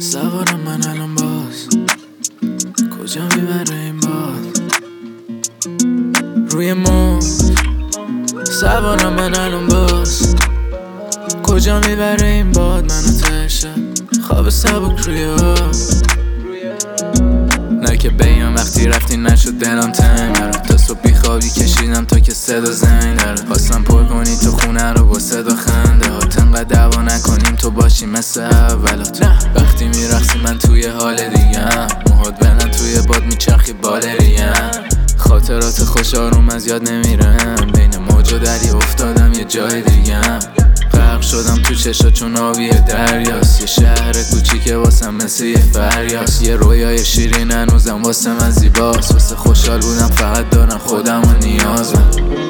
سوارم من الان باز کجا میبره این باد روی موج سوارم من الان باز کجا میبره این باد منو تشه خواب سبک روی آب نه که بگم وقتی رفتی نشد دلم تنگ تا صبح بیخوابی کشیدم تا که صدا زنگ داره خواستم پر کنی تو خونه رو با صدا خنده هات انقدر دعوا نکنیم تو باشی مثل اولات وقتی میرقصی من توی حال دیگم موهات بلند توی باد میچرخی بالریم خاطرات خوش آروم از یاد نمیرم بین موج و دریا افتادم یه جای دیگم غرق شدم تو چشا چون آبی دریاست یه شهر کوچیکه واسم مثل یه فریاست یه رویای شیرین هنوزم واسه من زیباست واسه خوشحال بودم فقط دارم خودم و نیازم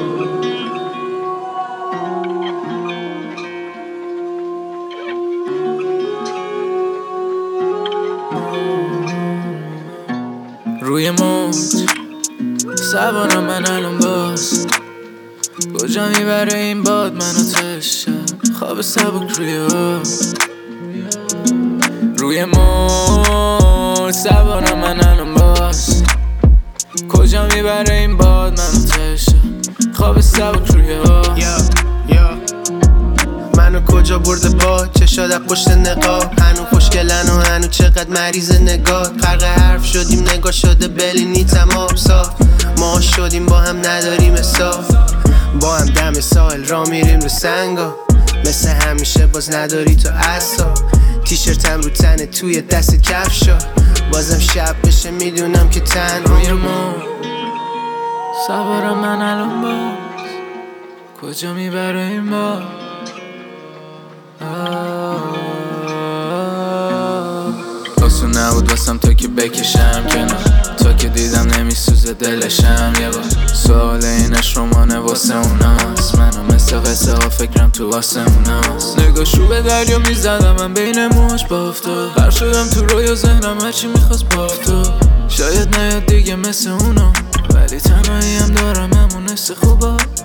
روی موج سوارم من الان باز کجا میبره این باد منو تشه خواب سبک روی آب روی موج سوارم من الان باز کجا میبره این باد منو تشه خواب سبک روی آب منو کجا برده باد چشاد از پشت نقاب هنو خوشگلن و هنو چقدر مریض نگاه غرق حرف شدیم نگاه شده بلینی تمام صاف ما شدیم با هم نداریم حساب با هم دم ساحل را میریم رو سنگا مثل همیشه باز نداری تو عصا تیشرتم رو تنه توی دست کفشا بازم شب بشه میدونم که تن روی موج سوارم من الان باز کجا میبره این باد آسون نبود واسم تا که بکشم کنار تا که دیدم نمیسوزه دلشم یه بار سوال اینش رمانه واسه اوناست منم مثل قصه ها فکرم تو آسموناست نگاهشو به دریا میزدم من بین موج بافتاد غرق شدم تو رویا ذهنم هرچی میخواست بافتاد شاید نیاد دیگه مثل اونا ولی تنهایی هم دارم همون حس خوبا